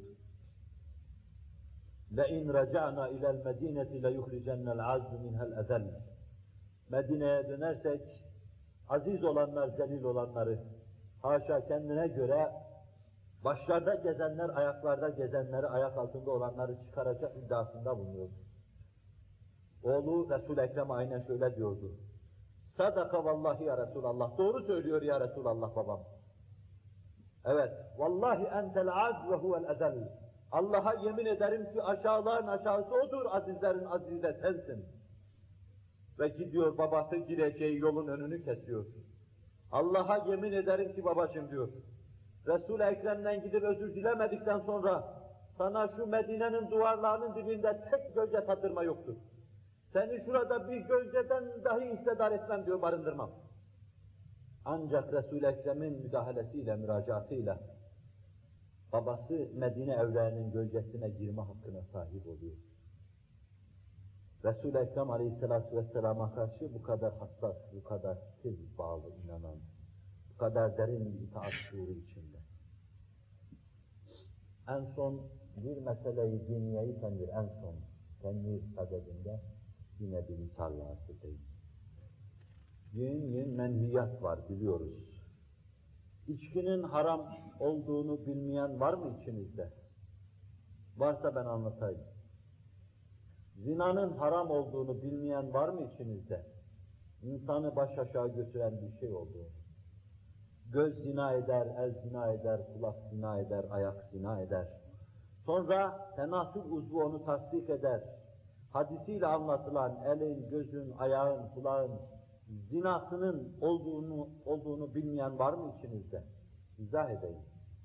لَاِنْ رَجَعْنَا اِلَى الْمَد۪ينَةِ لَيُخْرِجَنَّ الْعَزْمُ مِنْهَا الْاَذَلِّ Medine'ye dönersek, aziz olanlar, zelil olanları, haşa kendine göre başlarda gezenler, ayaklarda gezenleri, ayak altında olanları çıkaracak iddiasında bulunuyordu. Oğlu Resul-i Ekrem aynen şöyle diyordu. Sadaka vallahi ya Resulallah, doğru söylüyor ya Resulallah babam. Evet, vallahi entel az ve huvel ezel. Allah'a yemin ederim ki aşağıların aşağısı odur, azizlerin azizi de sensin. Ve gidiyor babası gireceği yolun önünü kesiyor. Allah'a yemin ederim ki babacığım diyor. Resul-i Ekrem'den gidip özür dilemedikten sonra sana şu Medine'nin duvarlarının dibinde tek gölge tatırma yoktur. Seni şurada bir gölgeden dahi iktidar etmem diyor, barındırmam. Ancak Resul-i Ekrem'in müdahalesiyle, müracaatıyla babası Medine evlerinin gölgesine girme hakkına sahip oluyor. Resul-i Ekrem Aleyhisselatü Vesselam'a karşı bu kadar hassas, bu kadar tez bağlı, inanan, bu kadar derin bir itaat şuuru içinde. En son bir meseleyi dinleyi tenir, en son tenir sadedinde yine bir misal vasıtayım. Yün menhiyat var biliyoruz. İçkinin haram olduğunu bilmeyen var mı içinizde? Varsa ben anlatayım. Zinanın haram olduğunu bilmeyen var mı içinizde? İnsanı baş aşağı götüren bir şey olduğunu. Göz zina eder, el zina eder, kulak zina eder, ayak zina eder. Sonra tenasül uzvu onu tasdik eder. Hadisiyle anlatılan elin, gözün, ayağın, kulağın zinasının olduğunu bilmeyen var mı içinizde? İzah edeyim.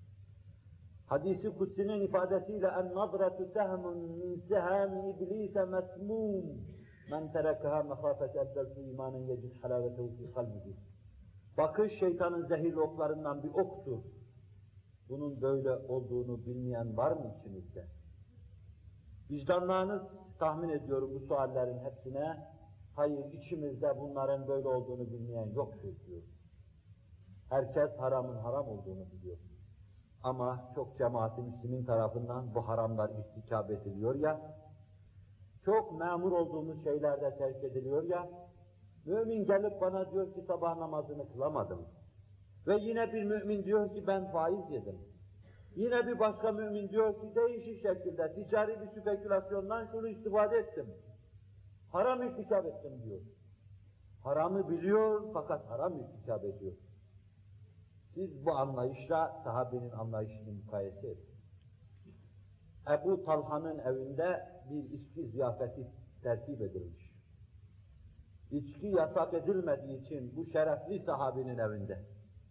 Hadis-i kutsinin ifadesiyle en-nadretu sehmun min sehami iblise mesmum men terekaha mehafet ebdelsu imanen yecid halavetehu fi kalbihi. Bakış şeytanın zehirli oklarından bir oktur. Bunun böyle olduğunu bilmeyen var mı içinizde? Vicdanlarınız tahmin ediyorum bu suallerin hepsine, hayır içimizde bunların böyle olduğunu bilmeyen yoktur diyor. Herkes haramın haram olduğunu biliyor. Ama çok cemaat-i Müslümin tarafından bu haramlar irtikab ediliyor ya, çok memur olduğumuz şeyler de terk ediliyor ya, mümin gelip bana diyor ki sabah namazını kılamadım. Ve yine bir mümin diyor ki ben faiz yedim. Yine bir başka mümin diyor ki değişik şekilde ticari bir spekülasyondan şunu istifade ettim. Haram irtikab ettim diyor. Haramı biliyor fakat haram irtikab ediyor. Siz bu anlayışla sahabenin anlayışını mukayese edin. Ebu Talha'nın evinde bir içki ziyafeti tertip edilmiş. İçki yasak edilmediği için bu şerefli sahabenin evinde.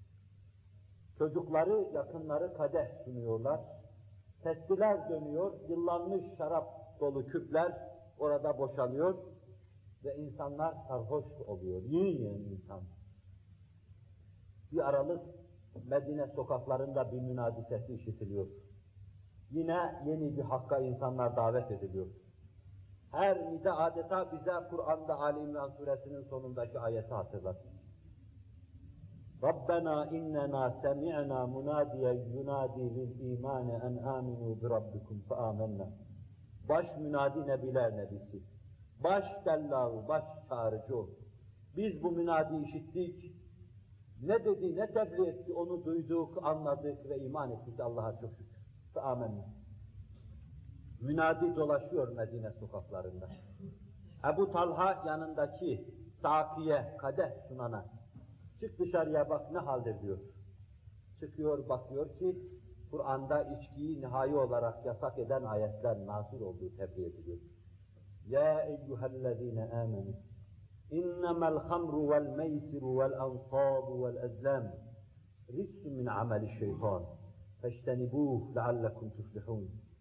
Çocukları, yakınları kadeh sunuyorlar. Testiler dönüyor, yıllanmış şarap dolu küpler orada boşalıyor ve insanlar sarhoş oluyor, yiyen insan. Bir aralık Medine sokaklarında bir münadi sesi işitiliyor. Yine yeni bir hakka insanlar davet ediliyor. Her nida adeta bize Kur'an'da Ali İmran suresinin sonundaki ayeti hatırlatıyor. Rabbena innena semi'na munadiyen yunadi lil imani en aminu bi rabbikum fe amennâ. Baş münadi nebiler nebisi. Baş dellal, baş çağırıcı o. Biz bu münadi işittik. Ne dedi, ne tebliğ etti, onu duyduk, anladık ve iman ettik Allah'a çok şükür. Fe amennâ. Münadi dolaşıyor Medine sokaklarında. Ebu Talha yanındaki sakiye, kadeh sunana, çık dışarıya bak ne haldir diyor. Çıkıyor bakıyor ki Kur'an'da içkiyi nihai olarak yasak eden ayetler nazil olduğu tebliğ ediliyor. Ya eyyühellezine amenu innemel hamru vel meysiru vel ansabu vel ezlam ritsun min ameli şeytan feştenibuh leallekum tuflihun.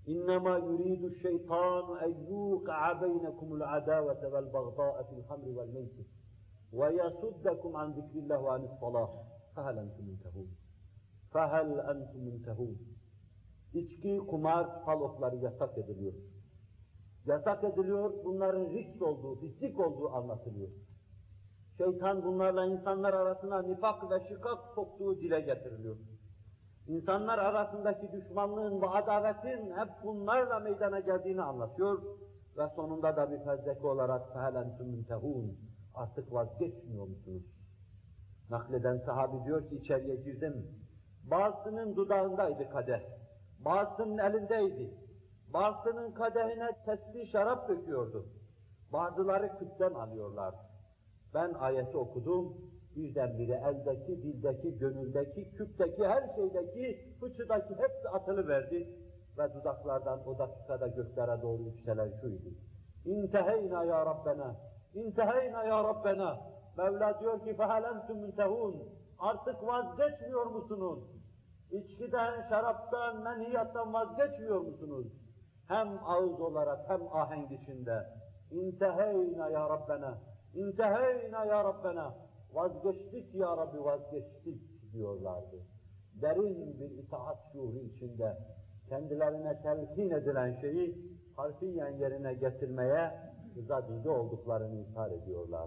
İnnemâ yuridu şeytanu en yûqa'a beynekumul adâvete vel bagdâ'e fil hamri vel meysir ve yasuddakum an zikrillah ve anis-salâh fehel entum muntehûn. Fehel entum muntehûn. İçki, kumar, falokları yasak ediliyor. Yasak ediliyor, bunların risk olduğu, pislik olduğu anlatılıyor. Şeytan bunlarla insanlar arasına nifak ve şikak soktuğu dile getiriliyor. İnsanlar arasındaki düşmanlığın ve adavetin hep bunlarla meydana geldiğini anlatıyor ve sonunda da bir fezleke olarak فَهَلْ اَنْتُمْ مُنْتَهُونَ artık vazgeçmiyor musunuz? Nakleden sahabi diyor ki içeriye girdim, bazısının dudağındaydı kadeh, bazısının elindeydi, bazısının kadehine tesbih şarap döküyordu, bazıları küpten alıyorlardı. Ben ayeti okudum, birdenbire eldeki, dildeki, gönüldeki, küpteki, her şeydeki, fıçıdaki hepsi atılıverdi ve dudaklardan o dakikada göklere doğru yükselen şuydu. İnteheyna ya Rabbena, inteheyna ya Rabbena. Mevla diyor ki فَهَلْ اَنْتُمْ مُنْتَهُونَ artık vazgeçmiyor musunuz? İçkiden, şaraptan, menhiyattan vazgeçmiyor musunuz? Hem ağız olarak hem ahenk içinde. İnteheyna ya Rabbena, inteheyna ya Rabbena. Vazgeçtik ya Rabbi, vazgeçtik diyorlardı. Derin bir itaat şuuru içinde kendilerine telkin edilen şeyi harfiyen yerine getirmeye rızadide olduklarını ishar ediyorlar.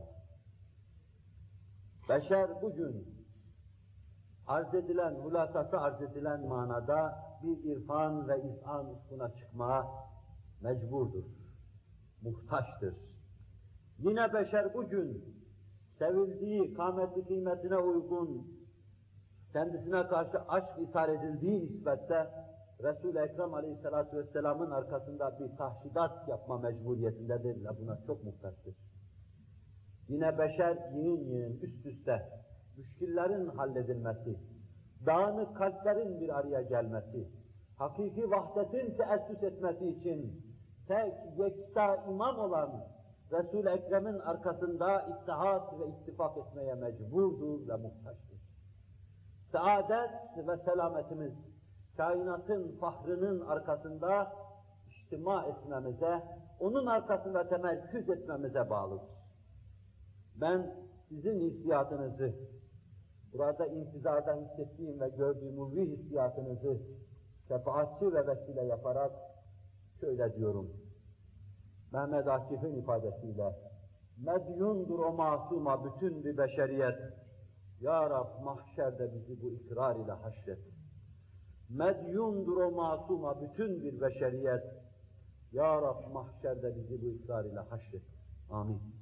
Beşer bugün arz edilen, hulasası arz edilen manada bir irfan ve izan ufkuna çıkmaya mecburdur, muhtaçtır. Yine beşer bugün sevildiği, kâmetli kıymetine uygun, kendisine karşı aşk ishar edildiği nispette Resul-i Ekrem Aleyhisselatü Vesselam'ın arkasında bir tahşidat yapma mecburiyetindedir ve buna çok muhtaçtır. Yine beşer yığın üst üste müşkillerin halledilmesi, dağınık kalplerin bir araya gelmesi, hakiki vahdetin teessüs etmesi için tek yekta imam olan Resul-i Ekrem'in arkasında ittihat ve ittifak etmeye mecburdur ve muhtaçtır. Saadet ve selametimiz, kainatın fahrının arkasında içtima etmemize, onun arkasında temerküz etmemize bağlıdır. Ben sizin hissiyatınızı, burada intizarda hissettiğim ve gördüğüm ulvi hissiyatınızı şefaatçi ve vesile yaparak şöyle diyorum. Mehmet Akif'in ifadesiyle, medyundur o masuma bütün bir beşeriyet. Ya Rab mahşerde bizi bu ikrar ile haşret. Medyundur o masuma bütün bir beşeriyet. Ya Rab mahşerde bizi bu ikrar ile haşret. Amin.